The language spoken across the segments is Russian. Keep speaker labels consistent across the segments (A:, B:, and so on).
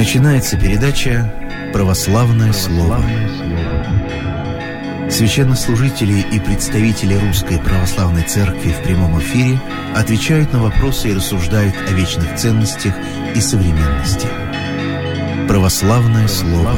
A: Начинается передача «Православное слово». Священнослужители и представители Русской Православной Церкви в прямом эфире отвечают на вопросы и рассуждают о вечных ценностях и современности. «Православное слово».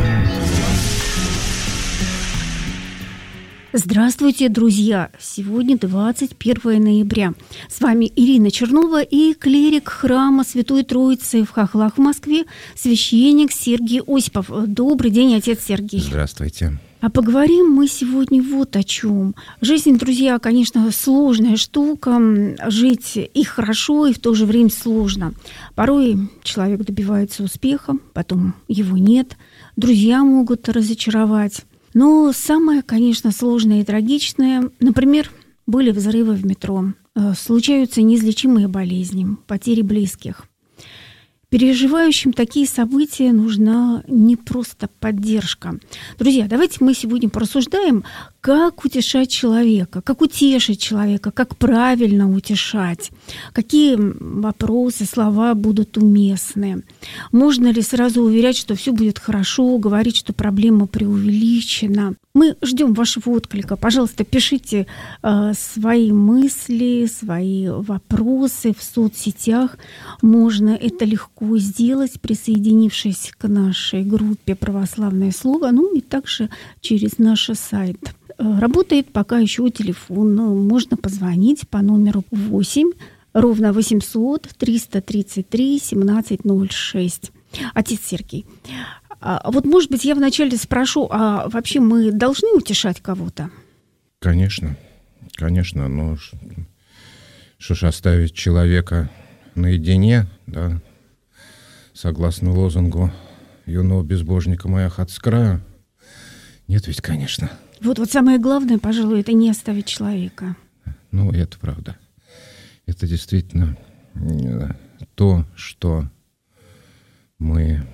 B: Здравствуйте, друзья! Сегодня 21 ноября. С вами Ирина Чернова и клирик храма Святой Троицы в Хохлах в Москве, священник Сергий Осипов. Добрый день, отец Сергий.
C: Здравствуйте.
B: А поговорим мы сегодня вот о чем. Жизнь, друзья, конечно, сложная штука. Жить и хорошо, и в то же время сложно. Порой человек добивается успеха, потом его нет. Друзья могут разочаровать. Но самое, конечно, сложное и трагичное, например, были взрывы в метро, случаются неизлечимые болезни, потери близких. Переживающим такие события нужна не просто поддержка. Друзья, давайте мы сегодня порассуждаем, как утешать человека, как утешить человека, как правильно утешать, какие вопросы, слова будут уместны. Можно ли сразу уверять, что все будет хорошо, говорить, что проблема преувеличена. Мы ждем вашего отклика. Пожалуйста, пишите свои мысли, свои вопросы в соцсетях. Можно это легко сделать, присоединившись к нашей группе «Православное слово», и также через наш сайт. Работает пока еще телефон. Можно позвонить по номеру 8 800 333 1706. Отец Сергий, вот, может быть, я вначале спрошу, а вообще мы должны утешать кого-то?
C: Конечно, но что ж оставить человека наедине, да, согласно лозунгу «Юного безбожника моя хат с краю». Нет ведь, конечно.
B: Вот самое главное, пожалуй, это не оставить человека.
C: Это правда. Это действительно то, что мы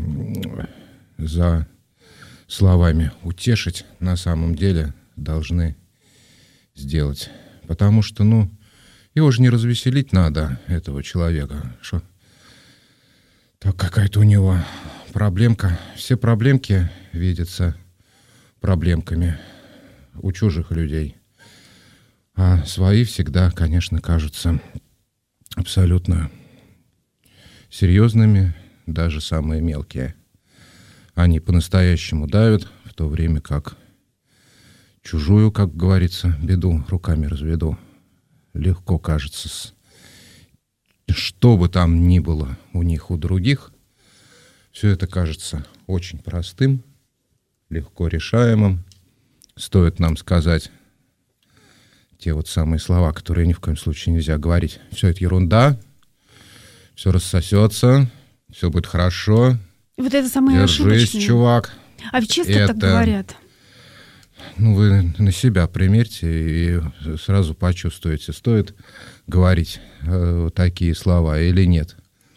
C: за словами утешить на самом деле должны сделать. Потому что, его же не развеселить надо, этого человека. Что так какая-то у него проблемка. Все проблемки видятся проблемками у чужих людей. А свои всегда, конечно, кажутся абсолютно серьезными, даже самые мелкие. Они по-настоящему давят, в то время как чужую, как говорится, беду руками разведу. Легко кажется, что бы там ни было у них, у других, все это кажется очень простым, легко решаемым. Стоит нам сказать те самые слова, которые ни в коем случае нельзя говорить. Все это ерунда, все рассосется, все будет хорошо.
B: Вот это самое
C: Держись,
B: ошибочное.
C: чувак.
B: А ведь часто так говорят.
C: Вы на себя примерьте и сразу почувствуете, стоит говорить такие слова или нет.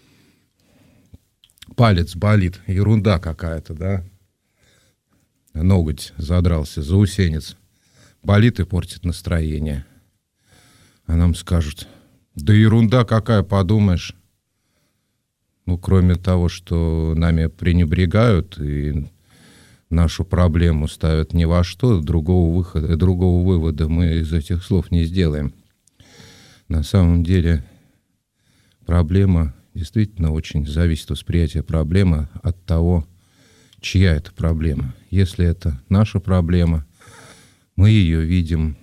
C: Палец болит, ерунда какая-то, да? Ноготь задрался, заусенец. Болит и портит настроение. А нам скажут: да ерунда какая, подумаешь. Кроме того, что нами пренебрегают и нашу проблему ставят ни во что, другого вывода мы из этих слов не сделаем. На самом деле проблема действительно очень зависит, восприятие проблемы от того, чья это проблема. Если это наша проблема, мы ее видим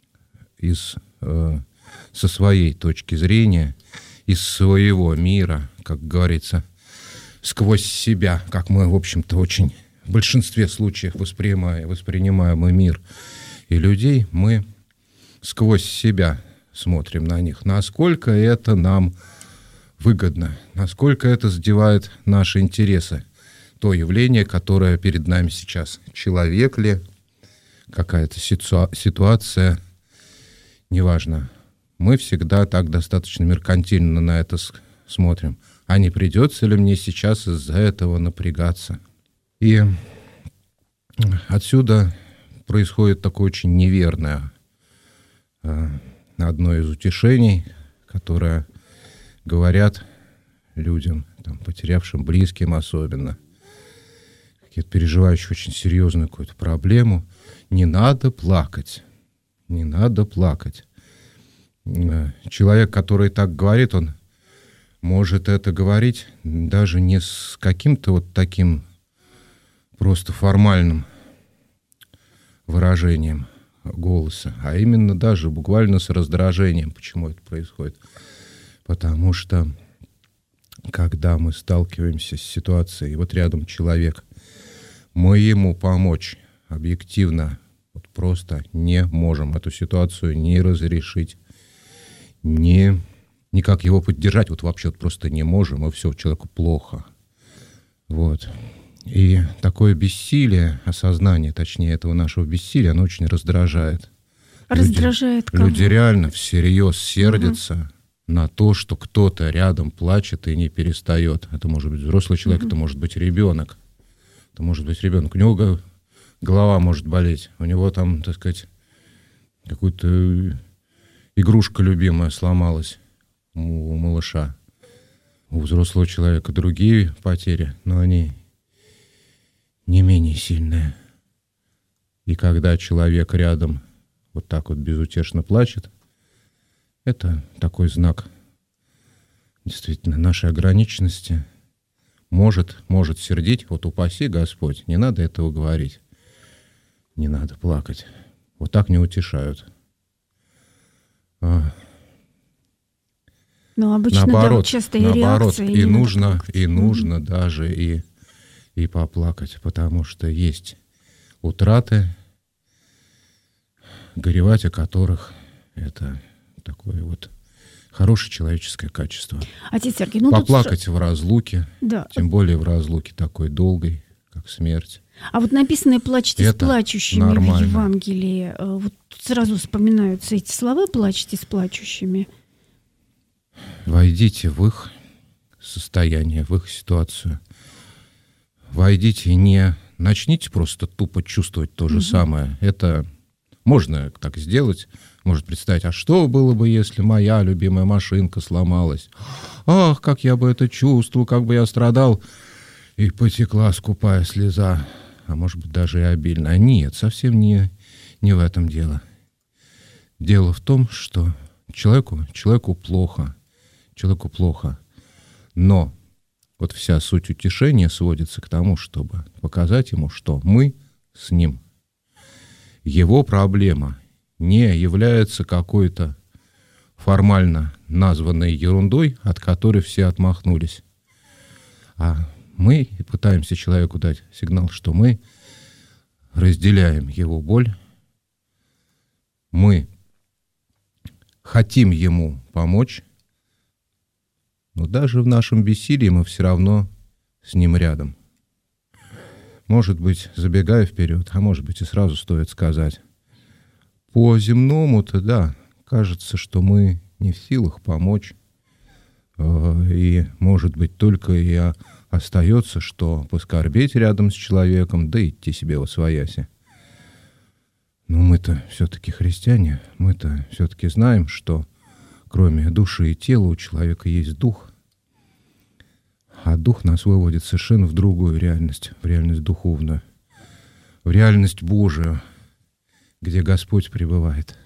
C: со своей точки зрения, из своего мира, как говорится, сквозь себя, как мы, в общем-то, очень в большинстве случаев воспринимаем и мир, и людей, мы сквозь себя смотрим на них. Насколько это нам выгодно, насколько это задевает наши интересы. То явление, которое перед нами сейчас. Человек ли, какая-то ситуация, неважно. Мы всегда так достаточно меркантильно на это смотрим. А не придется ли мне сейчас из-за этого напрягаться? И отсюда происходит такое очень неверное одно из утешений, которое говорят людям: там, потерявшим близким особенно, какие-то переживающие очень серьезную какую-то проблему, не надо плакать. Не надо плакать. Человек, который так говорит, он может это говорить даже не с каким-то вот таким просто формальным выражением голоса, а именно даже буквально с раздражением. Почему это происходит? Потому что когда мы сталкиваемся с ситуацией, вот рядом человек, мы ему помочь объективно вот просто не можем эту ситуацию не разрешить, никак его поддержать, вот вообще вот просто не можем, и все, человеку плохо. Вот. И такое бессилие, осознание, точнее, этого нашего бессилия, оно очень раздражает.
B: Раздражает кого?
C: Люди реально всерьез сердятся на то, что кто-то рядом плачет и не перестает. Это может быть взрослый человек, это может быть ребенок. Это может быть ребенок. У него голова может болеть. У него там, так сказать, какая-то игрушка любимая сломалась у малыша. У взрослого человека другие потери, но они не менее сильные. И когда человек рядом вот так вот безутешно плачет, это такой знак действительно нашей ограниченности. Может сердить, вот упаси Господь, не надо этого говорить, не надо плакать. Вот так не утешают.
B: Но обычно
C: наоборот,
B: часто и реакция.
C: И нужно даже и поплакать, потому что есть утраты, горевать о которых это такое вот хорошее человеческое качество.
B: Отец Сергей,
C: поплакать в разлуке,
B: да.
C: Тем более в разлуке такой долгой, как смерть.
B: А вот написано «плачьте
C: это
B: с плачущими»
C: нормально.
B: В Евангелии. Вот тут сразу вспоминаются эти слова «плачьте с плачущими».
C: Войдите в их состояние, в их ситуацию. Войдите, не начните просто тупо чувствовать то же самое. Это можно так сделать. Может представить, а что было бы, если моя любимая машинка сломалась? Ах, как я бы это чувствовал, как бы я страдал. И потекла скупая слеза. А может быть, даже и обильно. Нет, совсем не в этом дело. Дело в том, что человеку плохо. Человеку плохо. Но вот вся суть утешения сводится к тому, чтобы показать ему, что мы с ним. Его проблема не является какой-то формально названной ерундой, от которой все отмахнулись. А мы пытаемся человеку дать сигнал, что мы разделяем его боль, мы хотим ему помочь, но даже в нашем бессилии мы все равно с ним рядом. Может быть, забегая вперед, а может быть и сразу стоит сказать, по земному-то, да, кажется, что мы не в силах помочь, и, может быть, только и остается, что поскорбеть рядом с человеком, да идти себе восвояси. Но мы-то все-таки христиане, мы-то все-таки знаем, что кроме души и тела у человека есть дух, а дух нас выводит совершенно в другую реальность, в реальность духовную, в реальность Божию, где Господь пребывает.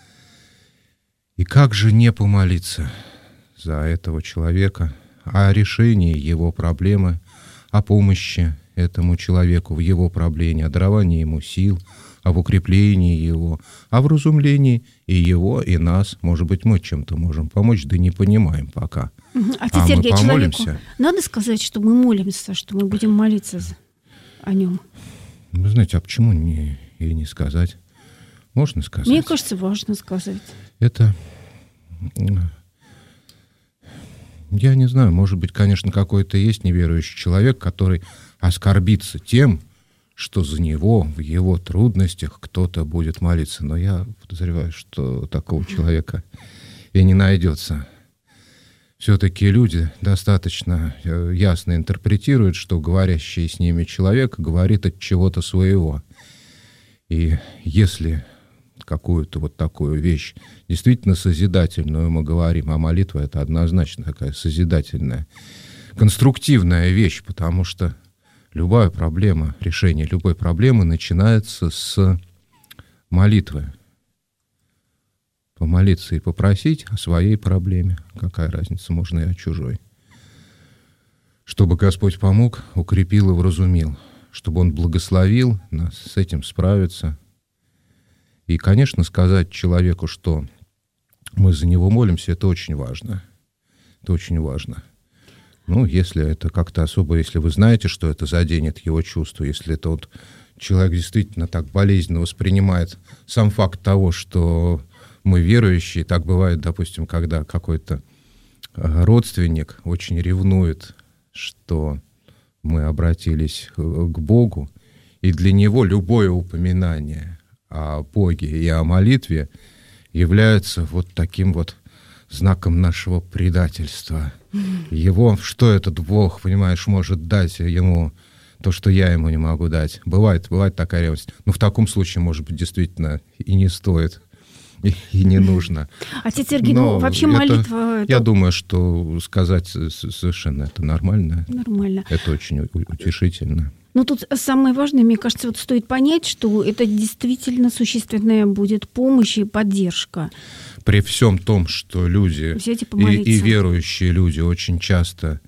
C: И как же не помолиться за этого человека, о решении его проблемы, о помощи этому человеку в его проблеме, о даровании ему сил, об укреплении его, о вразумлении и его, и нас. Может быть, мы чем-то можем помочь, да не понимаем пока.
B: Отец Сергей, человеку надо сказать, что мы молимся, что мы будем молиться о нем?
C: Вы знаете, а почему и не сказать? Можно сказать?
B: Мне кажется, важно сказать.
C: Это... Я не знаю, может быть, конечно, какой-то есть неверующий человек, который оскорбится тем, что за него в его трудностях кто-то будет молиться. Но я подозреваю, что такого человека и не найдется. Все-таки люди достаточно ясно интерпретируют, что говорящий с ними человек говорит от чего-то своего. И если какую-то вот такую вещь действительно созидательную мы говорим, а молитва — это однозначно такая созидательная, конструктивная вещь, потому что любая проблема, решение любой проблемы начинается с молитвы. Помолиться и попросить о своей проблеме. Какая разница, можно и о чужой. Чтобы Господь помог, укрепил и вразумил. Чтобы Он благословил нас с этим справиться. И, конечно, сказать человеку, что мы за него молимся, это очень важно. Это очень важно. Ну, если это как-то особо, если вы знаете, что это заденет его чувства, если это вот человек действительно так болезненно воспринимает сам факт того, что мы верующие, так бывает, допустим, когда какой-то родственник очень ревнует, что мы обратились к Богу, и для него любое упоминание о Боге и о молитве является вот таким вот знаком нашего предательства. Его, что этот Бог, понимаешь, может дать ему то, что я ему не могу дать. Бывает такая ревность. Но в таком случае, может быть, действительно и не стоит, и не нужно.
B: Отец Сергей, ну вообще молитва...
C: Я думаю, что сказать совершенно это нормально.
B: Нормально.
C: Это очень утешительно.
B: Но тут самое важное, мне кажется, вот стоит понять, что это действительно существенная будет помощь и поддержка.
C: При всем том, что люди и верующие люди очень часто,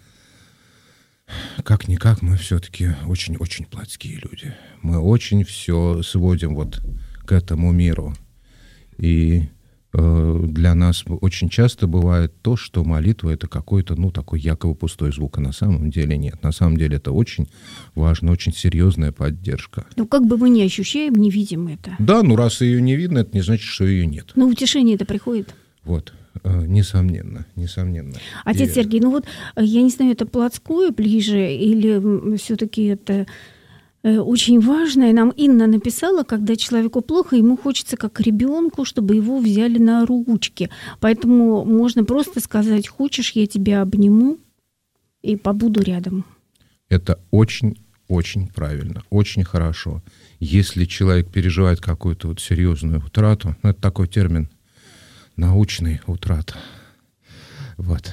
C: как-никак, мы все-таки очень-очень плотские люди. Мы очень все сводим вот к этому миру. И для нас очень часто бывает то, что молитва — это какой-то, такой якобы пустой звук, а на самом деле нет. На самом деле это очень важно, очень серьезная поддержка.
B: Ну, как бы мы не ощущаем, не видим это.
C: Да, раз ее не видно, это не значит, что ее нет.
B: Но утешение это приходит.
C: Вот, несомненно.
B: Отец Сергей, я не знаю, это плотское ближе или все-таки это... Очень важное нам Инна написала, когда человеку плохо, ему хочется как ребенку, чтобы его взяли на ручки. Поэтому можно просто сказать: хочешь, я тебя обниму и побуду рядом.
C: Это очень-очень правильно, очень хорошо. Если человек переживает какую-то вот серьезную утрату, это такой термин научный, утрата. Вот.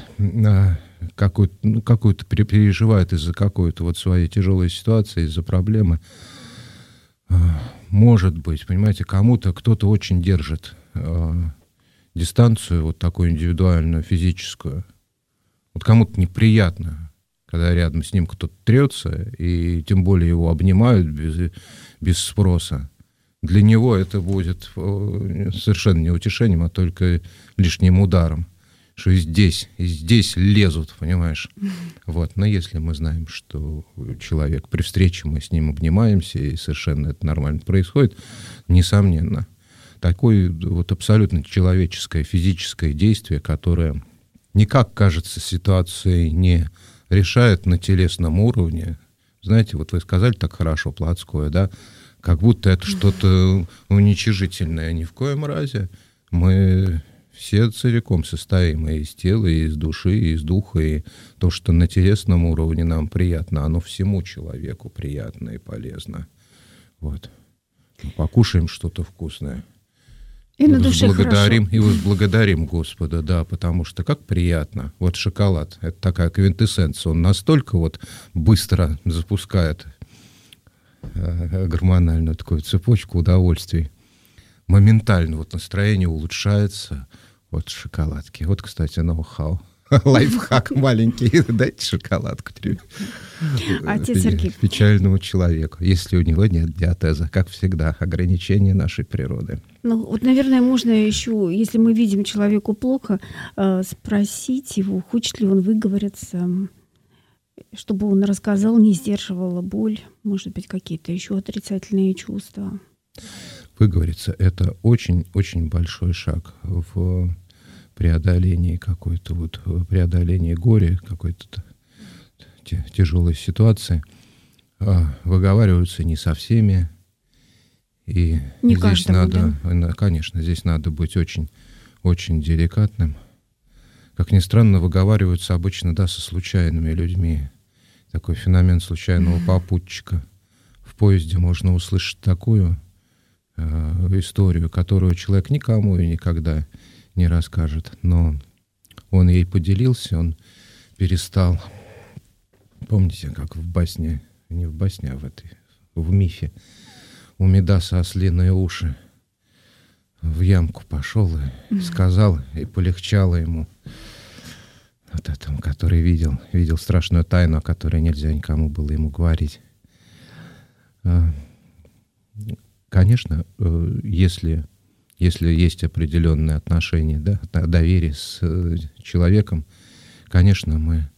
C: Какую-то переживает из-за какой-то вот своей тяжелой ситуации, из-за проблемы. Может быть, понимаете, кто-то очень держит дистанцию, вот такую индивидуальную, физическую. Вот кому-то неприятно, когда рядом с ним кто-то трется, и тем более его обнимают без спроса. Для него это будет совершенно не утешением, а только лишним ударом. Что и здесь лезут, понимаешь? Вот. Но если мы знаем, что человек при встрече, мы с ним обнимаемся, и совершенно это нормально происходит, несомненно, такое вот абсолютно человеческое, физическое действие, которое никак, кажется, ситуации не решает на телесном уровне. Знаете, вот вы сказали так хорошо, плотское, да? Как будто это что-то уничижительное. Ни в коем разе. Мы... все целиком состоим и из тела, и из души, и из духа, и то, что на телесном уровне нам приятно, оно всему человеку приятно и полезно. Вот. Покушаем что-то вкусное.
B: И на душе хорошо.
C: И возблагодарим Господа, да, потому что как приятно. Вот шоколад, это такая квинтэссенция, он настолько вот быстро запускает гормональную такую цепочку удовольствий. Моментально вот настроение улучшается от шоколадки. Вот, кстати, ноу-хау. Лайфхак маленький. Дайте шоколадку
B: Отец Сергей.
C: Печальному человеку, если у него нет диатеза, как всегда, ограничение нашей природы.
B: Наверное, можно еще, если мы видим человеку плохо, спросить его, хочет ли он выговориться, чтобы он рассказал, не сдерживала боль, может быть, какие-то еще отрицательные чувства.
C: Выговориться — это очень-очень большой шаг в преодолении преодолении горя, какой-то тяжелой ситуации. Выговариваются не со всеми. И
B: не
C: здесь
B: каждому,
C: да? Конечно, здесь надо быть очень деликатным. Как ни странно, выговариваются обычно, со случайными людьми. Такой феномен случайного попутчика. В поезде можно услышать такую историю, которую человек никому и никогда не расскажет. Но он ей поделился, он перестал Помните, как в басне, не в басне, а в мифе, у Мидаса ослиные уши, в ямку пошел и сказал, и полегчало ему, вот этому, который видел страшную тайну, о которой нельзя никому было ему говорить. Конечно, если есть определенные отношения, да, доверие с человеком, конечно, мы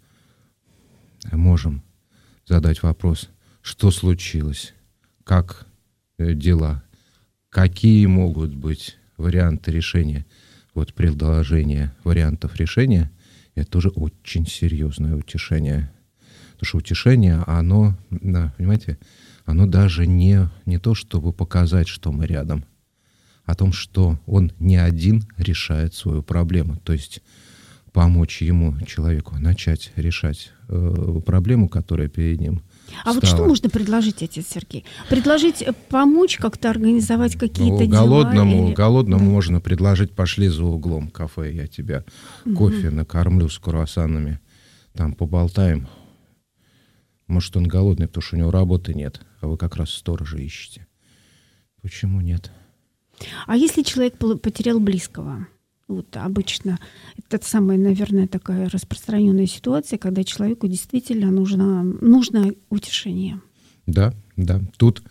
C: можем задать вопрос, что случилось, как дела, какие могут быть варианты решения. Вот предложение вариантов решения — это тоже очень серьезное утешение. Потому что утешение, оно, понимаете, оно даже не то, чтобы показать, что мы рядом, о том, что он не один решает свою проблему. То есть помочь человеку, начать решать проблему, которая перед ним стала.
B: Вот что можно предложить, отец Сергей? Предложить помочь как-то организовать какие-то дела?
C: Голодному можно предложить: пошли за углом кафе, я тебя кофе накормлю с круассанами, там поболтаем. Может, он голодный, потому что у него работы нет, а вы как раз сторожа ищете. Почему нет?
B: А если человек потерял близкого? Вот обычно это самая, наверное, такая распространенная ситуация, когда человеку действительно нужно утешение. Да.
C: Тут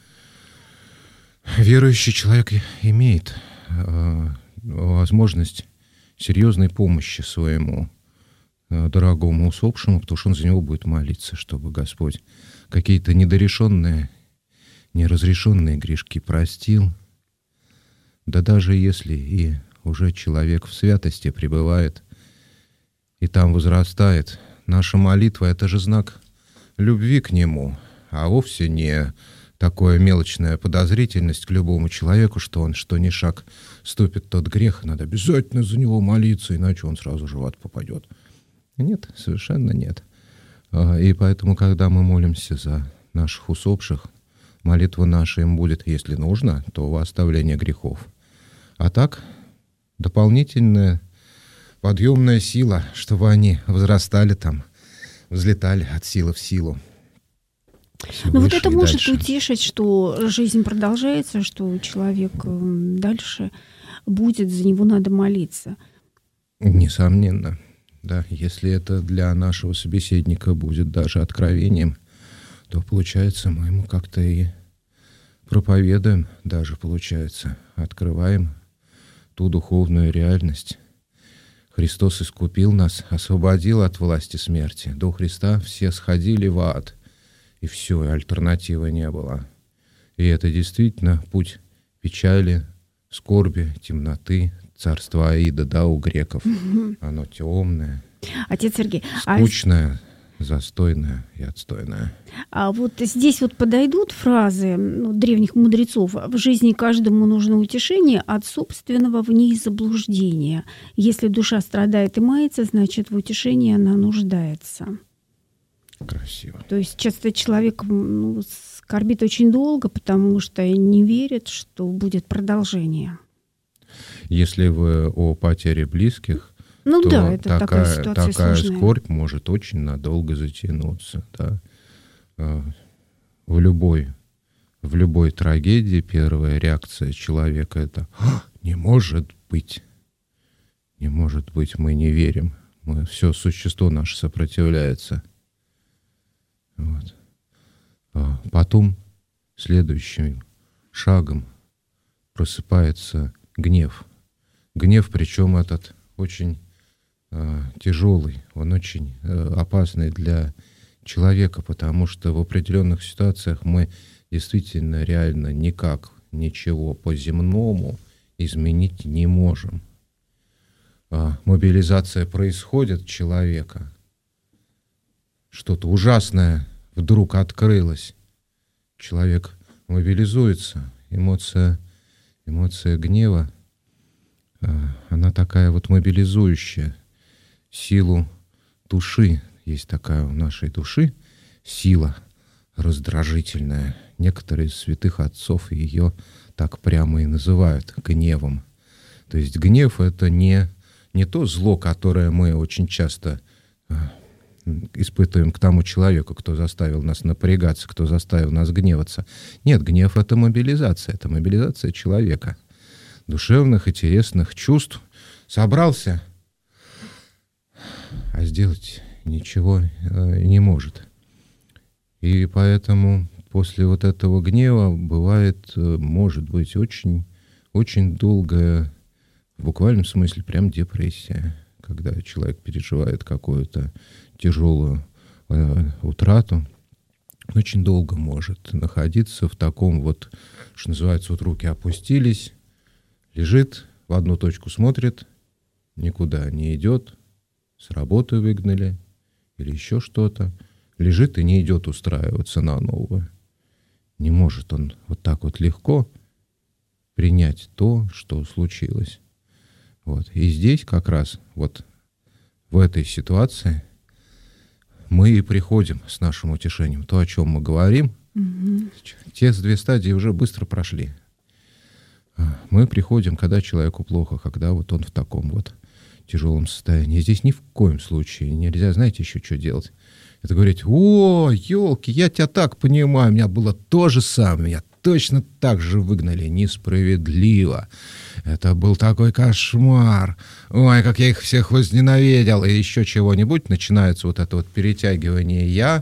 C: верующий человек имеет возможность серьезной помощи своему дорогому усопшему, потому что он за него будет молиться, чтобы Господь какие-то недорешенные, неразрешенные грешки простил. Да даже если и уже человек в святости пребывает и там возрастает, наша молитва — это же знак любви к нему, а вовсе не такая мелочная подозрительность к любому человеку, что он, что ни шаг ступит тот грех, надо обязательно за него молиться, иначе он сразу в ад попадет. Нет, совершенно нет. И поэтому, когда мы молимся за наших усопших, молитва наша им будет, если нужно, то во оставление грехов. А так, дополнительная подъемная сила, чтобы они возрастали там, взлетали от силы в силу.
B: Но вот это может утешить, что жизнь продолжается, что человек дальше будет, за него надо молиться.
C: Несомненно. Да, если это для нашего собеседника будет даже откровением, то, получается, мы ему как-то и проповедуем, даже, получается, открываем ту духовную реальность. Христос искупил нас, освободил от власти смерти. До Христа все сходили в ад, и все, и альтернативы не было. И это действительно путь печали, скорби, темноты, царство Аида, да, у греков. Оно темное,
B: отец Сергей,
C: скучное, застойное и отстойное.
B: А вот здесь вот подойдут фразы древних мудрецов: в жизни каждому нужно утешение, от собственного в ней заблуждения. Если душа страдает и мается, значит, в утешении она нуждается.
C: Красиво.
B: То есть часто человек скорбит очень долго, потому что не верит, что будет продолжение.
C: Если вы о потере близких, то
B: да, это такая
C: скорбь может очень надолго затянуться. Да. В любой трагедии первая реакция человека — это «не может быть». Не может быть, мы не верим. Все существо наше сопротивляется. Вот. Потом следующим шагом просыпается гнев. Гнев, причем этот очень тяжелый, он очень опасный для человека, потому что в определенных ситуациях мы действительно реально никак ничего по-земному изменить не можем. Мобилизация происходит человека, что-то ужасное вдруг открылось, человек мобилизуется, эмоция гнева, она такая вот мобилизующая силу души. Есть такая у нашей души сила раздражительная. Некоторые из святых отцов ее так прямо и называют гневом. То есть гнев — это не то зло, которое мы очень часто испытываем к тому человеку, кто заставил нас напрягаться, кто заставил нас гневаться. Нет, гнев — это мобилизация человека, душевных и телесных чувств. Собрался, а сделать ничего не может. И поэтому после вот этого гнева бывает, может быть, очень, очень долгая, в буквальном смысле, прям депрессия, когда человек переживает какую-то тяжелую утрату. Очень долго может находиться в таком вот, что называется, вот руки опустились, лежит, в одну точку смотрит, никуда не идет, с работы выгнали или еще что-то, лежит и не идет устраиваться на новое. Не может он вот так вот легко принять то, что случилось. Вот. И здесь как раз вот в этой ситуации мы и приходим с нашим утешением. То, о чем мы говорим, те две стадии уже быстро прошли. Мы приходим, когда человеку плохо, когда вот он в таком вот тяжелом состоянии. Здесь ни в коем случае нельзя, знаете, еще что делать. Это говорить: о, елки, я тебя так понимаю, у меня было то же самое, меня точно так же выгнали, несправедливо. Это был такой кошмар. Ой, как я их всех возненавидел. И еще чего-нибудь. Начинается вот это вот перетягивание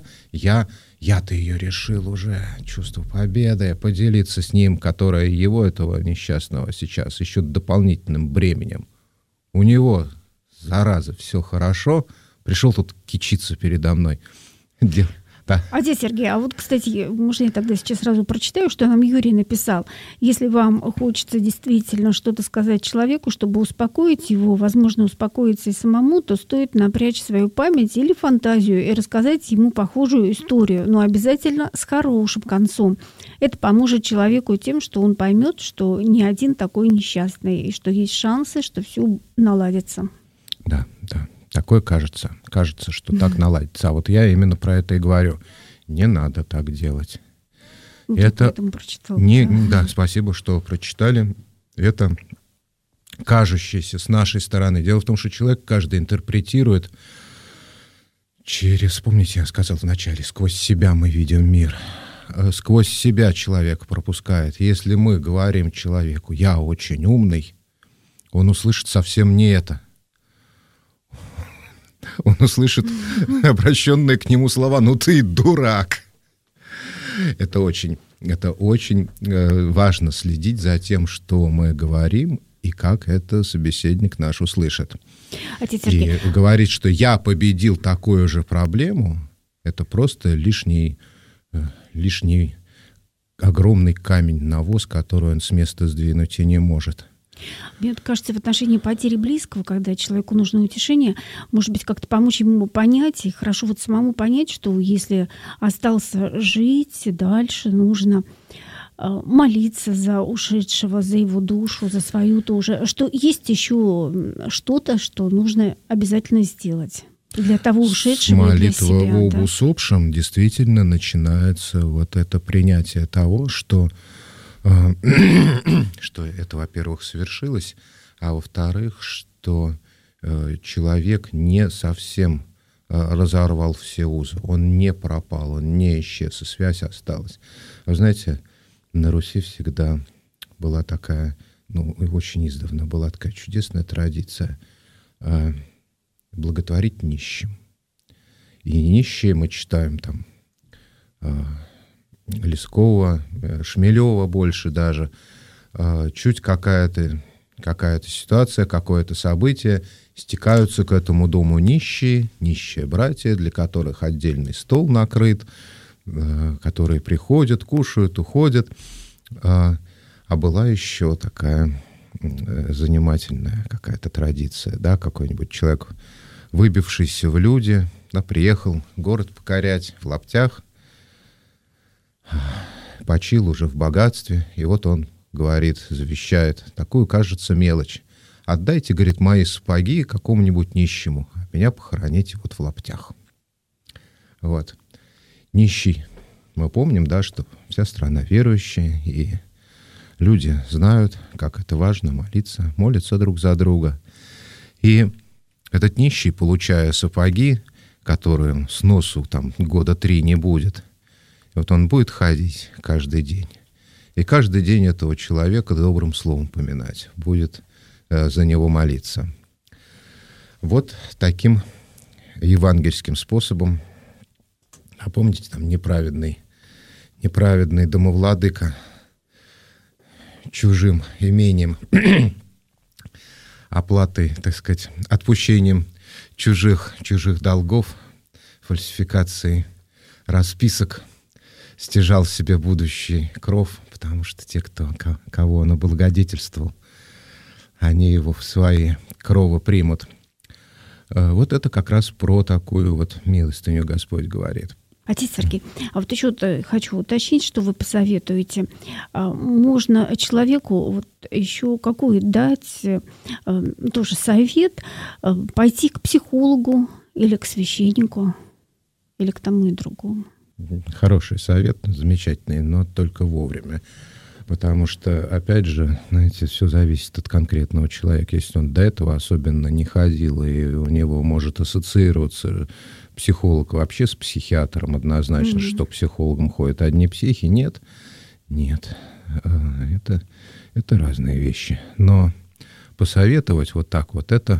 C: я-то ее решил уже. Чувство победы, поделиться с ним, которое его, этого несчастного, сейчас еще дополнительным бременем. У него, зараза, все хорошо. Пришел тут кичиться передо мной. Да.
B: Отец Сергей, а вот, кстати, можно я тогда сейчас сразу прочитаю, что нам Юрий написал. Если вам хочется действительно что-то сказать человеку, чтобы успокоить его, возможно, успокоиться и самому, то стоит напрячь свою память или фантазию и рассказать ему похожую историю, но обязательно с хорошим концом. Это поможет человеку тем, что он поймет, что не один такой несчастный, и что есть шансы, что все наладится.
C: Да. Такое кажется, что так наладится. А вот я именно про это и говорю. Не надо так делать.
B: Вот
C: это
B: прочитал.
C: Да, спасибо, что прочитали. Это кажущееся с нашей стороны. Дело в том, что человек каждый интерпретирует через, помните, я сказал вначале, сквозь себя мы видим мир. Сквозь себя человек пропускает. Если мы говорим человеку: я очень умный, он услышит совсем не это. Он услышит обращенные к нему слова: ну ты дурак. Это очень важно следить за тем, что мы говорим и как это собеседник наш услышит.
B: Отец Сергей.
C: И говорить, что я победил такую же проблему, это просто лишний огромный камень на воз, который он с места сдвинуть и не может.
B: Мне кажется, в отношении потери близкого, когда человеку нужно утешение, может быть, как-то помочь ему понять, и хорошо вот самому понять, что если остался жить дальше, нужно молиться за ушедшего, за его душу, за свою тоже, что есть еще что-то, что нужно обязательно сделать для того ушедшего и для себя.
C: Молитва об усопшем действительно начинается вот это принятие того, что это, во-первых, совершилось, а во-вторых, что человек не совсем разорвал все узы, он не пропал, он не исчез, и связь осталась. Вы знаете, на Руси всегда была такая, очень издавна была такая чудесная традиция благотворить нищим. И нищие мы читаем там Лескова, Шмелева больше даже, чуть какая-то ситуация, какое-то событие, стекаются к этому дому нищие братья, для которых отдельный стол накрыт, которые приходят, кушают, уходят. А была еще такая занимательная какая-то традиция, да, какой-нибудь человек, выбившийся в люди, да, приехал город покорять в лаптях, почил уже в богатстве, и вот он говорит, завещает такую, кажется, мелочь. Отдайте, говорит, мои сапоги какому-нибудь нищему, а меня похороните вот в лаптях. Вот. Нищий. Мы помним, да, что вся страна верующая, и люди знают, как это важно молиться, молятся друг за друга. И этот нищий, получая сапоги, которую сносу там года 3 не будет. И вот он будет ходить каждый день. И каждый день этого человека добрым словом поминать. Будет за него молиться. Вот таким евангельским способом. А помните, там неправедный домовладыка чужим имением, оплатой, так сказать, отпущением чужих долгов, фальсификацией расписок стяжал себе будущий кров, потому что те, кого он облагодетельствовал, они его в свои кровы примут. Вот это как раз про такую вот милостыню Господь говорит.
B: Отец Сергей, а вот еще хочу уточнить, что вы посоветуете. Можно человеку вот еще какой дать тоже совет, пойти к психологу или к священнику, или к тому и другому?
C: Хороший совет, замечательный, но только вовремя. Потому что, опять же, знаете, все зависит от конкретного человека. Если он до этого особенно не ходил, и у него может ассоциироваться психолог вообще с психиатром однозначно, что к психологам ходят одни психи. Нет. Это разные вещи. Но посоветовать вот так вот, это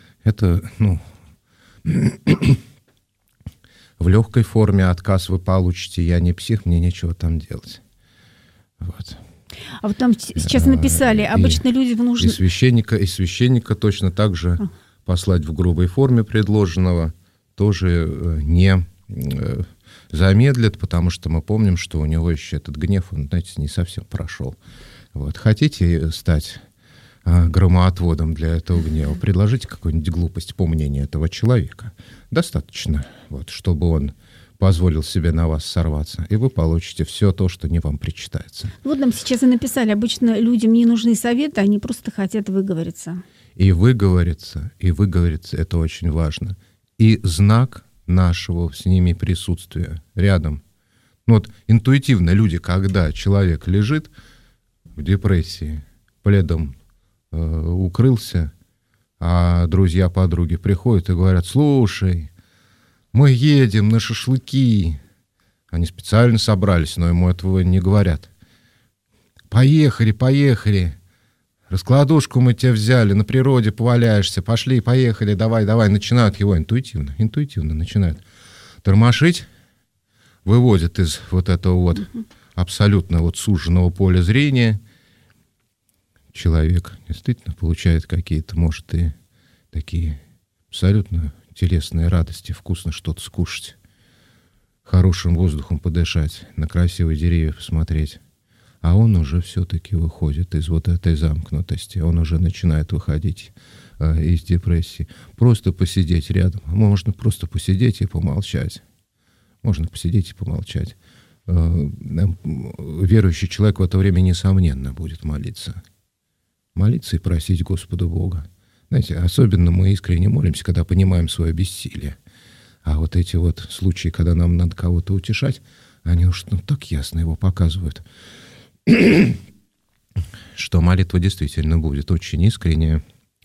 C: в легкой форме отказ вы получите. Я не псих, мне нечего там делать. Вот.
B: А вот там сейчас написали, обычно людям нужно...
C: И священника точно так же послать в грубой форме предложенного тоже не замедлит, потому что мы помним, что у него еще этот гнев, он, знаете, не совсем прошел. Вот. Хотите стать громоотводом для этого гнева, предложите какую-нибудь глупость по мнению этого человека. Достаточно, вот, чтобы он позволил себе на вас сорваться, и вы получите все то, что не вам причитается.
B: Вот нам сейчас и написали, обычно людям не нужны советы, они просто хотят выговориться.
C: И выговориться, это очень важно. И знак нашего с ними присутствия рядом. Ну вот интуитивно люди, когда человек лежит в депрессии, пледом укрылся, а друзья-подруги приходят и говорят: слушай, мы едем на шашлыки. Они специально собрались, но ему этого не говорят. Поехали. Раскладушку мы тебе взяли, на природе поваляешься. Пошли, поехали, давай. Начинают его интуитивно начинают тормошить, выводят из вот этого вот абсолютно вот суженного поля зрения. Человек действительно получает какие-то, может, и такие абсолютно телесные радости, вкусно что-то скушать, хорошим воздухом подышать, на красивые деревья посмотреть. А он уже все-таки выходит из вот этой замкнутости, он уже начинает выходить из депрессии. Просто посидеть рядом. Можно просто посидеть и помолчать. Верующий человек в это время, несомненно, будет молиться. Молиться и просить Господа Бога. Знаете, особенно мы искренне молимся, когда понимаем свое бессилие. А вот эти вот случаи, когда нам надо кого-то утешать, они уж так ясно его показывают, что молитва действительно будет очень искренняя.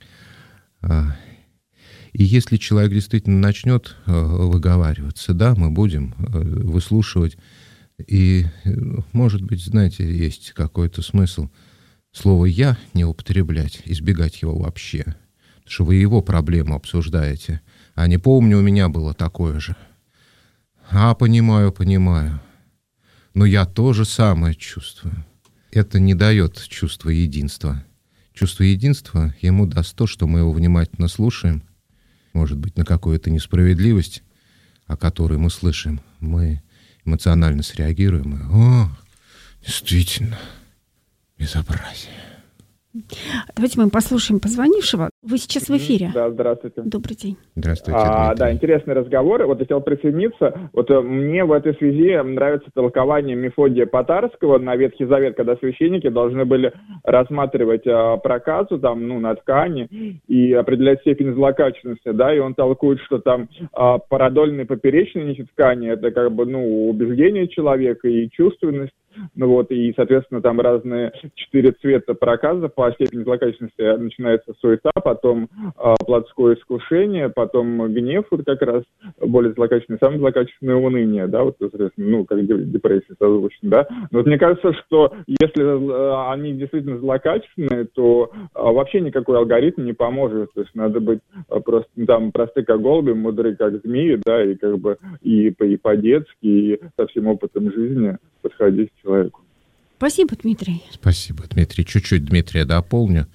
C: И если человек действительно начнет выговариваться, да, мы будем выслушивать. И, может быть, знаете, есть какой-то смысл слово «я» не употреблять, избегать его вообще. Потому что вы его проблему обсуждаете. А не помню, у меня было такое же. Понимаю. Но я то же самое чувствую. Это не дает чувства единства. Чувство единства ему даст то, что мы его внимательно слушаем. Может быть, на какую-то несправедливость, о которой мы слышим, мы эмоционально среагируем. И, действительно, безобразие.
B: Давайте мы послушаем позвонившего. Вы сейчас в эфире.
D: Да, здравствуйте.
B: Добрый день.
C: Здравствуйте, Дмитрий.
D: Да, интересный разговор. Вот хотел присоединиться. Вот мне в этой связи нравится толкование Мефодия Потарского на Ветхий Завет, когда священники должны были рассматривать проказу на ткани и определять степень злокачественности, да, и он толкует, что там парадольные поперечные нити ткани — это убеждение человека и чувственность. И, соответственно, там разные 4 цвета проказа по степени злокачественности. Начинается суета, потом плотское искушение, потом гнев, вот как раз более злокачественное, самое злокачественное уныние, да, вот, соответственно, как депрессия созвучна, да. Но вот мне кажется, что если они действительно злокачественные, то вообще никакой алгоритм не поможет, то есть надо быть просто там просты как голуби, мудры как змеи, да, и как бы и по-детски, и со всем опытом жизни подходить к человеку.
B: Спасибо, Дмитрий.
C: Спасибо, Дмитрий. Чуть-чуть, Дмитрия, дополню.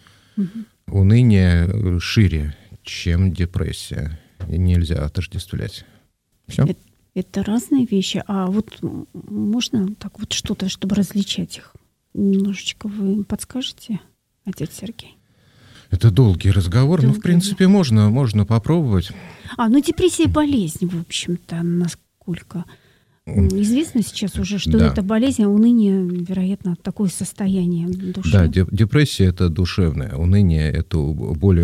C: Уныние шире, чем депрессия. И нельзя отождествлять. Все?
B: Это разные вещи. А вот можно так вот что-то, чтобы различать их? Немножечко вы подскажете, отец Сергей?
C: Это долгий разговор, но, в принципе, можно попробовать.
B: Депрессия — болезнь, в общем-то, насколько известно сейчас уже, что это болезнь, а уныние, вероятно, такое состояние души. Да,
C: депрессия — это душевное, уныние — это более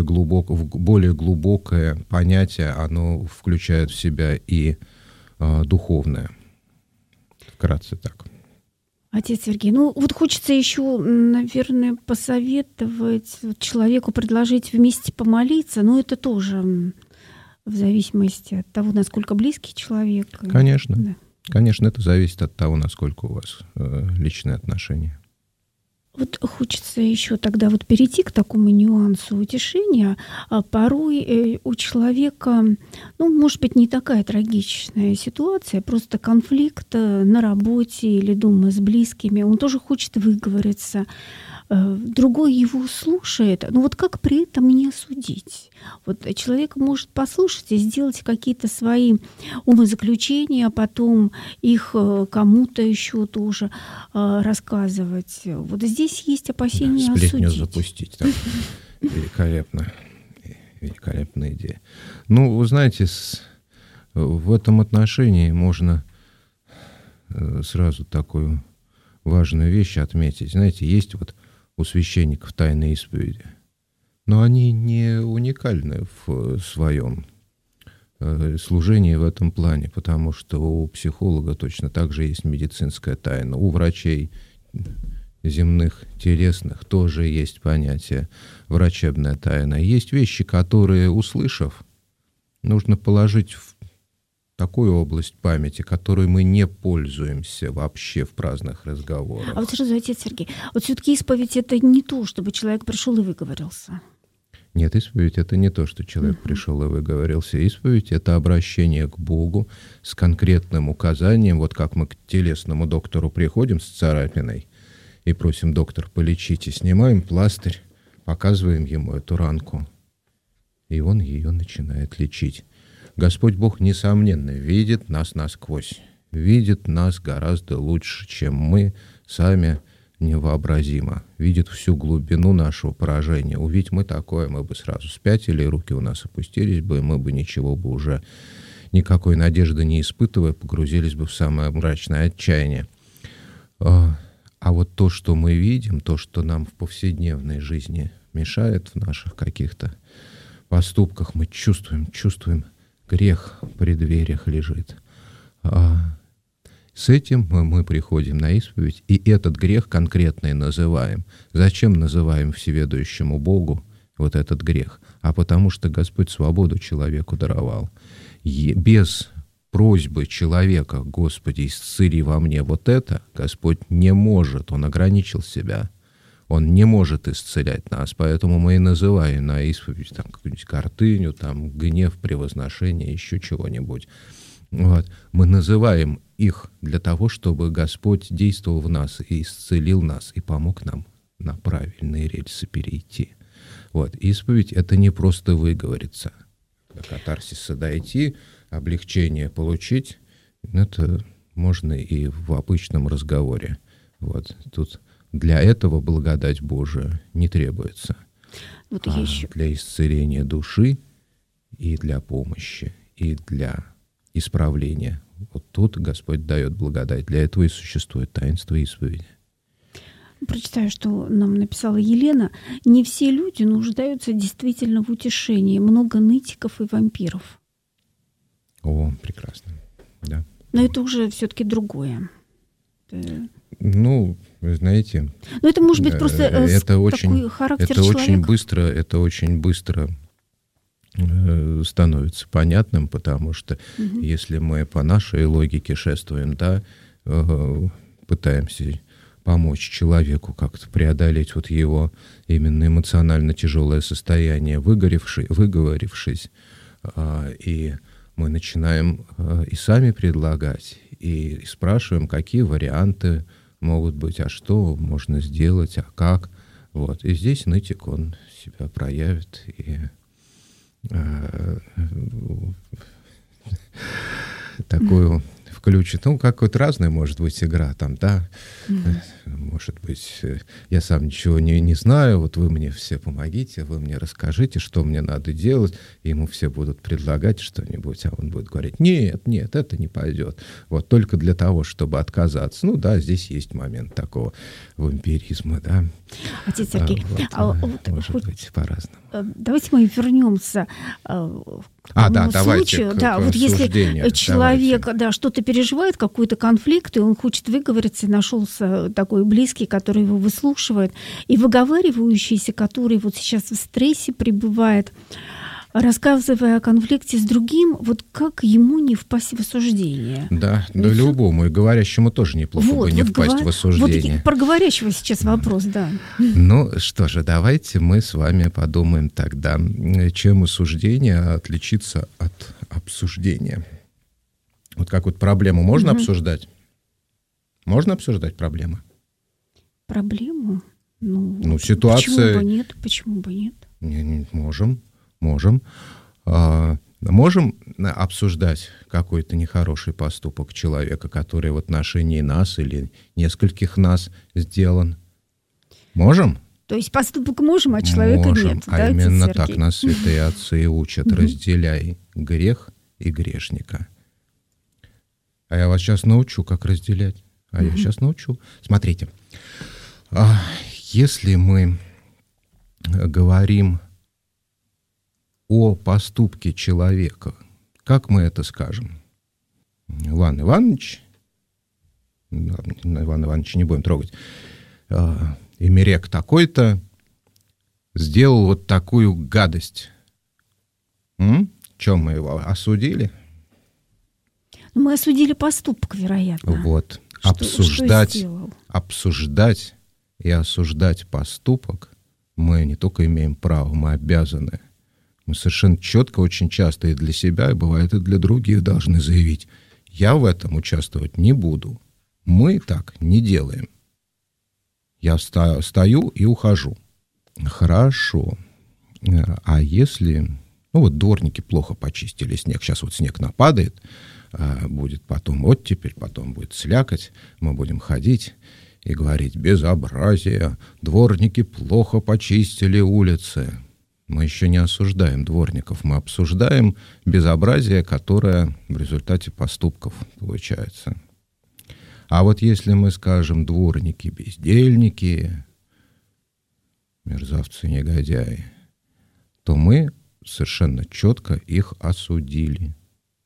C: глубокое понятие, оно включает в себя и духовное. Вкратце так.
B: Отец Сергей, хочется еще, наверное, посоветовать человеку, предложить вместе помолиться, но это тоже в зависимости от того, насколько близкий человек.
C: Конечно.
B: Да.
C: Конечно, это зависит от того, насколько у вас личные отношения.
B: Вот хочется еще тогда перейти к такому нюансу утешения. Порой у человека, может быть, не такая трагичная ситуация, просто конфликт на работе или дома с близкими. Он тоже хочет выговориться. Другой его слушает. Как при этом не осудить? Человек может послушать и сделать какие-то свои умозаключения, а потом их кому-то еще тоже рассказывать. Здесь есть опасения осудить.
C: Сплетню запустить. Великолепно. Великолепная идея. Вы знаете, в этом отношении можно сразу такую важную вещь отметить. Знаете, есть у священников тайные исповеди, но они не уникальны в своем служении в этом плане, потому что у психолога точно так же есть медицинская тайна, у врачей земных, телесных тоже есть понятие врачебная тайна. Есть вещи, которые, услышав, нужно положить в такую область памяти, которой мы не пользуемся вообще в праздных разговорах.
B: Сразу, отец Сергей, все-таки исповедь — это не то, чтобы человек пришел и выговорился.
C: Нет, исповедь — это не то, что человек пришел и выговорился. Исповедь — это обращение к Богу с конкретным указанием. Как мы к телесному доктору приходим с царапиной и просим: доктор, полечите, снимаем пластырь, показываем ему эту ранку, и он ее начинает лечить. Господь Бог, несомненно, видит нас насквозь, видит нас гораздо лучше, чем мы сами невообразимо, видит всю глубину нашего поражения. Увидь мы такое, мы бы сразу спятили, руки у нас опустились бы, и мы бы ничего бы уже, никакой надежды не испытывая, погрузились бы в самое мрачное отчаяние. А то, что мы видим, то, что нам в повседневной жизни мешает в наших каких-то поступках, мы чувствуем, грех при дверях лежит. С этим мы приходим на исповедь, и этот грех конкретный называем. Зачем называем всеведущему Богу этот грех? Потому что Господь свободу человеку даровал. Без просьбы человека: Господи, исцели во мне это, Господь не может, Он ограничил себя. Он не может исцелять нас, поэтому мы и называем на исповедь какую-нибудь гордыню, гнев, превозношение, еще чего-нибудь. Мы называем их для того, чтобы Господь действовал в нас и исцелил нас, и помог нам на правильные рельсы перейти. Исповедь — это не просто выговориться, до катарсиса дойти, облегчение получить. Это можно и в обычном разговоре. Тут для этого благодать Божия не требуется. Для исцеления души и для помощи, и для исправления. Тут Господь дает благодать. Для этого и существует таинство исповеди.
B: Прочитаю, что нам написала Елена. Не все люди нуждаются действительно в утешении. Много нытиков и вампиров.
C: Прекрасно. Да.
B: Но это уже все-таки другое.
C: Вы знаете,
B: Но это может быть просто такой характер человека.
C: Это очень быстро становится понятным, потому что если мы по нашей логике шествуем, да, пытаемся помочь человеку как-то преодолеть вот его именно эмоционально тяжелое состояние, выговорившись, и мы начинаем и сами предлагать, и спрашиваем, какие варианты могут быть, а что можно сделать, а как. Вот. И здесь нытик, он себя проявит и такую включит. Ну, какой-то разная может быть игра там, да. Может быть, я сам ничего не знаю, вот вы мне все помогите, вы мне расскажите, что мне надо делать. И ему все будут предлагать что-нибудь, а он будет говорить, нет, это не пойдет. Вот только для того, чтобы отказаться. Ну да, здесь есть момент такого вампиризма, да.
B: Отец Сергей,
C: может быть по-разному.
B: Давайте мы вернемся к случаю. Да, вот если человек что-то переживает, какой-то конфликт, и он хочет выговориться, и нашелся такой близкий, который его выслушивает, и выговаривающийся, который вот сейчас в стрессе пребывает, рассказывая о конфликте с другим, вот как ему не впасть в осуждение?
C: Да, любому, и говорящему тоже неплохо бы не впасть в осуждение.
B: Вот про говорящего сейчас вопрос, да.
C: Ну что же, давайте мы с вами подумаем тогда, чем осуждение отличится от обсуждения. Вот как вот проблему можно обсуждать? Можно обсуждать проблемы?
B: Проблему?
C: Ну, ситуация...
B: Почему бы нет?
C: Можем. Можем обсуждать какой-то нехороший поступок человека, который в отношении нас или нескольких нас сделан? Можем?
B: То есть поступок можем, а человека нет.
C: А именно так нас святые отцы и учат. Разделяй грех и грешника. А я вас сейчас научу, как разделять. Я сейчас научу. Смотрите, если мы говорим о поступке человека, как мы это скажем? Иван Иванович не будем трогать, Эмерек такой-то сделал вот такую гадость. Чем мы его осудили?
B: Мы осудили поступок, вероятно.
C: Вот. Обсуждать и осуждать поступок мы не только имеем право, мы обязаны. Мы совершенно четко, очень часто и для себя, и бывает и для других должны заявить: я в этом участвовать не буду. Мы так не делаем. Я стою и ухожу. Хорошо. А если... Ну вот дворники плохо почистили снег. Сейчас вот снег нападает, будет потом оттепель, потом будет слякоть. Мы будем ходить и говорить: безобразие, дворники плохо почистили улицы. Мы еще не осуждаем дворников, мы обсуждаем безобразие, которое в результате поступков получается. А вот если мы скажем: дворники бездельники, мерзавцы негодяи, то мы совершенно четко их осудили.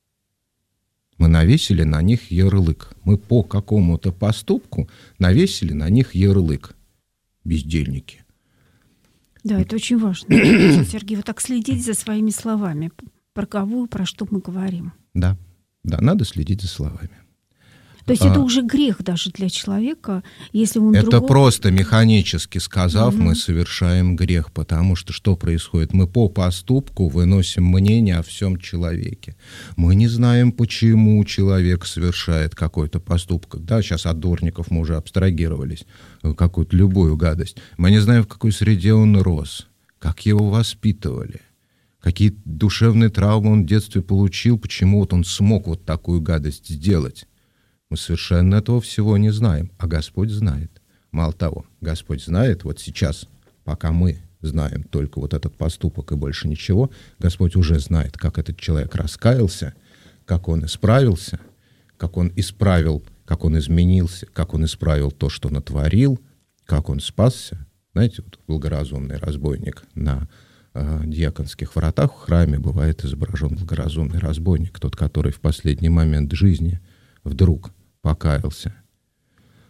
C: Мы навесили на них ярлык. Мы по какому-то поступку навесили на них ярлык. Бездельники.
B: Да, это очень важно. Сергей, вот так следить за своими словами. Про кого, про что мы говорим.
C: Да, надо следить за словами.
B: То есть это уже грех даже для человека, если он
C: это просто механически сказав, мы совершаем грех, потому что происходит? Мы по поступку выносим мнение о всем человеке. Мы не знаем, почему человек совершает какой-то поступок. Да, сейчас от дворников мы уже абстрагировались, какую-то любую гадость. Мы не знаем, в какой среде он рос, как его воспитывали, какие душевные травмы он в детстве получил, почему вот он смог вот такую гадость сделать. Мы совершенно этого всего не знаем, а Господь знает. Мало того, Господь знает, вот сейчас, пока мы знаем только вот этот поступок и больше ничего, Господь уже знает, как этот человек раскаялся, как он исправился, как он исправил, как он изменился, как он исправил то, что натворил, как он спасся. Знаете, вот благоразумный разбойник на дьяконских вратах в храме бывает изображен благоразумный разбойник, тот, который в последний момент жизни вдруг покаялся.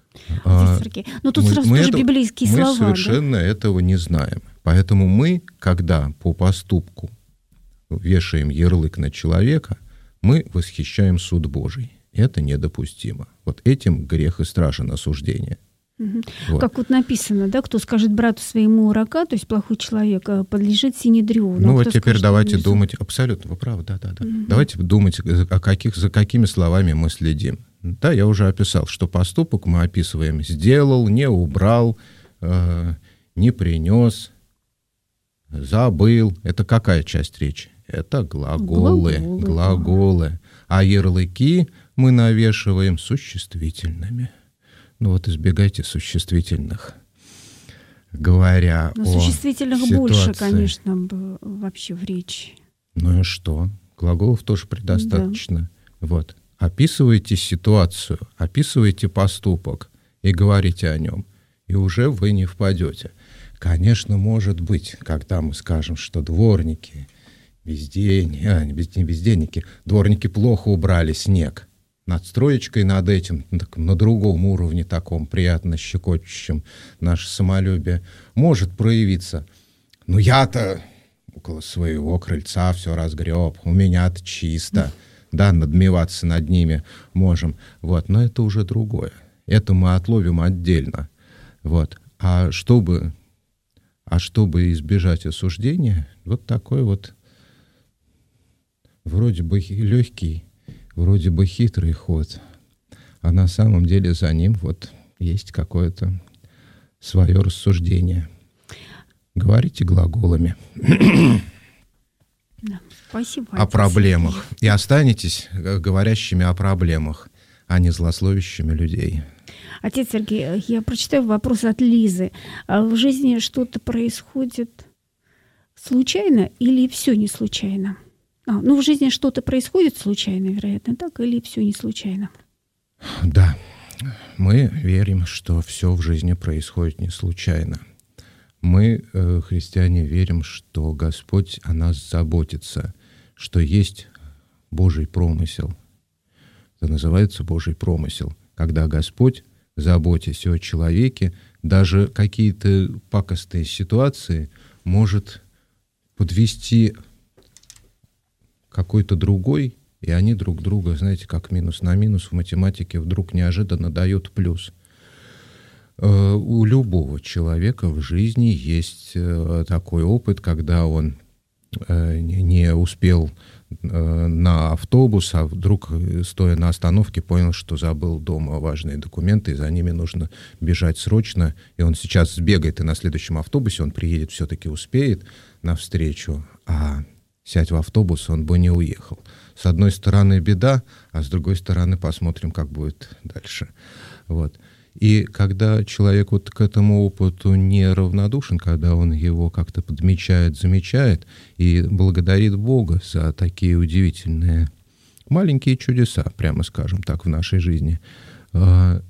B: Сергей, но тут сразу тоже библейские слова.
C: Мы совершенно этого не знаем. Поэтому мы, когда по поступку вешаем ярлык на человека, мы восхищаем суд Божий. Это недопустимо. Вот этим грех и страшен осуждение.
B: Угу. Вот. Как вот написано, да, кто скажет брату своему рака, то есть плохой человек, подлежит синедрю.
C: Ну вот теперь скажет, давайте думать, абсолютно, вы правы, да. Угу. Давайте думать, за какими словами мы следим. Да, я уже описал, что поступок мы описываем «сделал», «не убрал», «не принес», «забыл». Это какая часть речи? Это глаголы. А ярлыки мы навешиваем существительными. Ну вот избегайте существительных, говоря о
B: существительных
C: ситуации.
B: Больше, конечно, вообще в речи.
C: Ну и что? Глаголов тоже предостаточно. Да. Вот. Описывайте ситуацию, описывайте поступок и говорите о нем, и уже вы не впадете. Конечно, может быть, когда мы скажем, что дворники, дворники плохо убрали снег. Надстроечкой над этим, на другом уровне, таком приятно щекочущем наше самолюбие, может проявиться. Ну, я-то около своего крыльца все разгреб, у меня-то чисто, да, надмеваться над ними можем. Вот, но это уже другое. Это мы отловим отдельно. Вот. А чтобы избежать осуждения, вот такой вот вроде бы легкий, вроде бы хитрый ход, а на самом деле за ним вот есть какое-то свое рассуждение. Говорите глаголами.
B: Да, спасибо.
C: О проблемах. И останетесь говорящими о проблемах, а не злословящими людей.
B: Отец Сергей, я прочитаю вопрос от Лизы. В жизни что-то происходит случайно или все не случайно? В жизни что-то происходит случайно, вероятно, так, или все не случайно?
C: Да, мы верим, что все в жизни происходит не случайно. Мы, христиане, верим, что Господь о нас заботится, что есть Божий промысел. Это называется Божий промысел, когда Господь, заботясь о человеке, даже какие-то пакостные ситуации может подвести какой-то другой, и они друг друга, знаете, как минус на минус в математике вдруг неожиданно дают плюс. У любого человека в жизни есть такой опыт, когда он не успел на автобус, а вдруг, стоя на остановке, понял, что забыл дома важные документы, и за ними нужно бежать срочно, и он сейчас сбегает, и на следующем автобусе он приедет, все-таки успеет навстречу, а сядь в автобус, он бы не уехал. С одной стороны беда, а с другой стороны посмотрим, как будет дальше. Вот. И когда человек вот к этому опыту не равнодушен, когда он его как-то подмечает, замечает и благодарит Бога за такие удивительные маленькие чудеса, прямо скажем так, в нашей жизни, то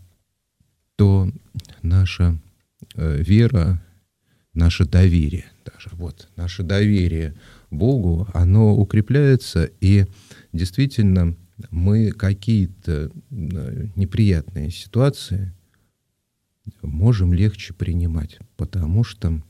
C: наша вера, наше доверие, даже вот наше доверие Богу, оно укрепляется, и действительно мы какие-то неприятные ситуации можем легче принимать, потому что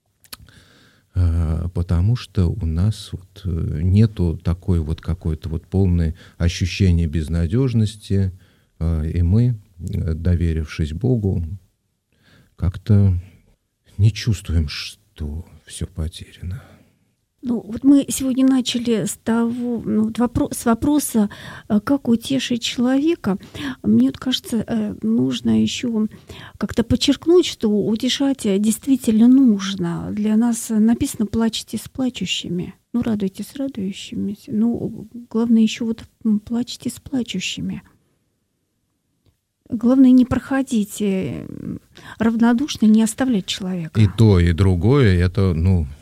C: у нас вот нету такой вот какой-то вот полное ощущение безнадежности, и мы, доверившись Богу, как-то не чувствуем, что все потеряно.
B: Вот мы сегодня начали с вопроса, как утешить человека. Мне кажется, нужно еще как-то подчеркнуть, что утешать действительно нужно. Для нас написано «плачьте с плачущими». Радуйтесь с радующимися. Главное еще вот плачьте с плачущими. Главное не проходить равнодушно, не оставлять человека.
C: И то, и другое, это,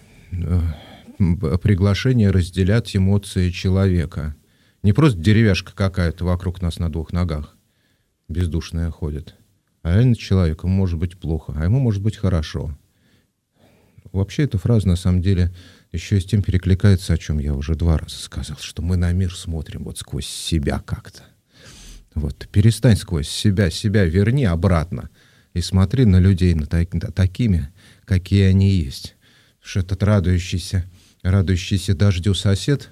C: приглашение разделять эмоции человека. Не просто деревяшка какая-то вокруг нас на двух ногах бездушная ходит, а реально человеку может быть плохо, а ему может быть хорошо. Вообще эта фраза на самом деле еще и с тем перекликается, о чем я уже 2 раза сказал, что мы на мир смотрим вот сквозь себя как-то. Вот, перестань сквозь себя верни обратно и смотри на людей такими, какие они есть. Что этот радующийся дождю сосед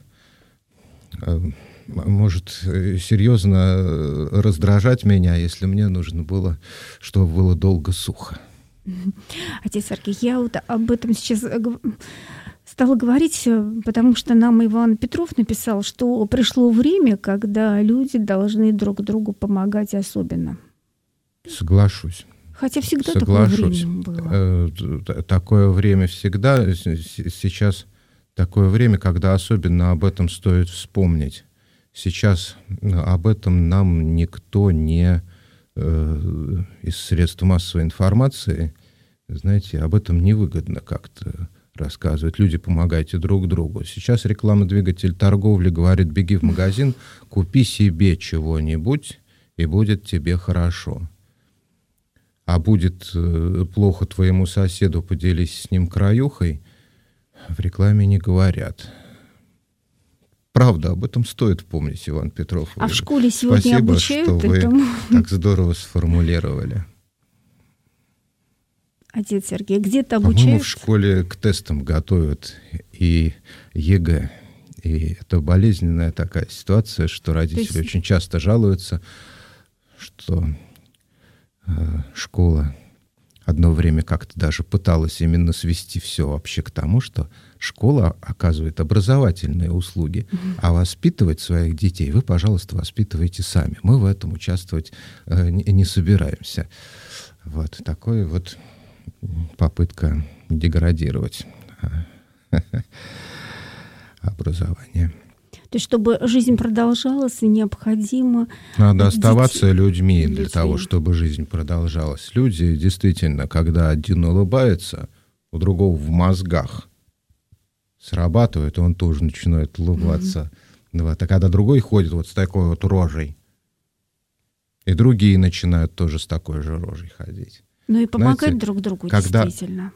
C: может серьезно раздражать меня, если мне нужно было, чтобы было долго сухо.
B: Отец Сергей, я вот об этом сейчас стала говорить, потому что нам Иван Петров написал, что пришло время, когда люди должны друг другу помогать особенно.
C: Соглашусь.
B: Хотя всегда такое время было.
C: Такое время всегда. Сейчас такое время, когда особенно об этом стоит вспомнить. Сейчас об этом нам никто не из средств массовой информации, знаете, об этом невыгодно как-то рассказывать. Люди, помогайте друг другу. Сейчас реклама-двигатель торговли говорит: беги в магазин, купи себе чего-нибудь, и будет тебе хорошо. А будет плохо твоему соседу, поделись с ним краюхой, в рекламе не говорят. Правда, об этом стоит помнить, Иван Петров.
B: А в школе сегодня
C: Спасибо,
B: обучают
C: что
B: этому?
C: Вы так здорово сформулировали.
B: Отец Сергей, где-то обучают?
C: По-моему, в школе к тестам готовят и ЕГЭ. И это болезненная такая ситуация, что родители очень часто жалуются, что школа одно время как-то даже пыталась именно свести все вообще к тому, что школа оказывает образовательные услуги, а воспитывать своих детей вы, пожалуйста, воспитывайте сами. Мы в этом участвовать не собираемся. Вот такой вот попытка деградировать образование.
B: То есть, чтобы жизнь продолжалась, необходимо...
C: Надо оставаться людьми для того, чтобы жизнь продолжалась. Люди действительно, когда один улыбается, у другого в мозгах срабатывает, он тоже начинает улыбаться. Вот. А когда другой ходит вот с такой вот рожей, и другие начинают тоже с такой же рожей ходить.
B: Ну и помогать друг другу, действительно.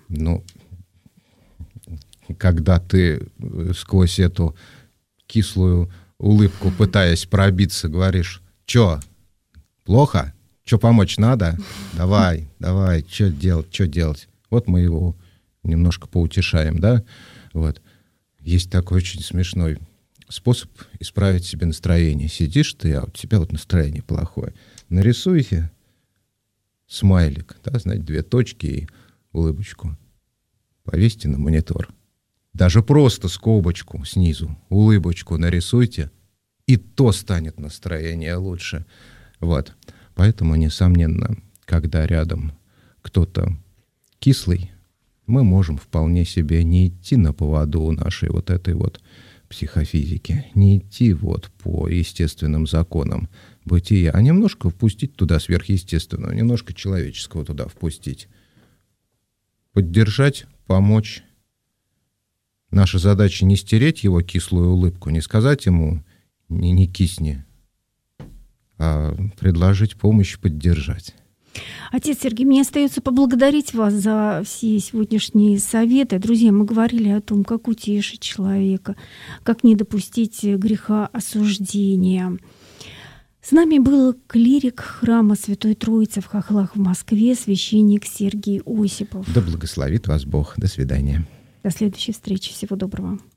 C: Когда ты сквозь эту кислую улыбку, пытаясь пробиться, говоришь: чё, плохо? Чё, помочь надо? Давай, чё делать? Вот мы его немножко поутешаем, да? Вот. Есть такой очень смешной способ исправить себе настроение. Сидишь ты, а у тебя вот настроение плохое. Нарисуйте смайлик, да, знаете, 2 точки и улыбочку. Повесьте на монитор. Даже просто скобочку снизу, улыбочку нарисуйте, и то станет настроение лучше. Вот. Поэтому, несомненно, когда рядом кто-то кислый, мы можем вполне себе не идти на поводу у нашей вот этой вот психофизики, не идти вот по естественным законам бытия, а немножко впустить туда сверхъестественного, немножко человеческого туда впустить. Поддержать, помочь. Наша задача не стереть его кислую улыбку, не сказать ему «не кисни», а предложить помощь, поддержать.
B: Отец Сергей, мне остается поблагодарить вас за все сегодняшние советы. Друзья, мы говорили о том, как утешить человека, как не допустить греха осуждения. С нами был клирик храма Святой Троицы в Хохлах в Москве, священник Сергий Осипов.
C: Да благословит вас Бог. До свидания.
B: До следующей встречи. Всего доброго.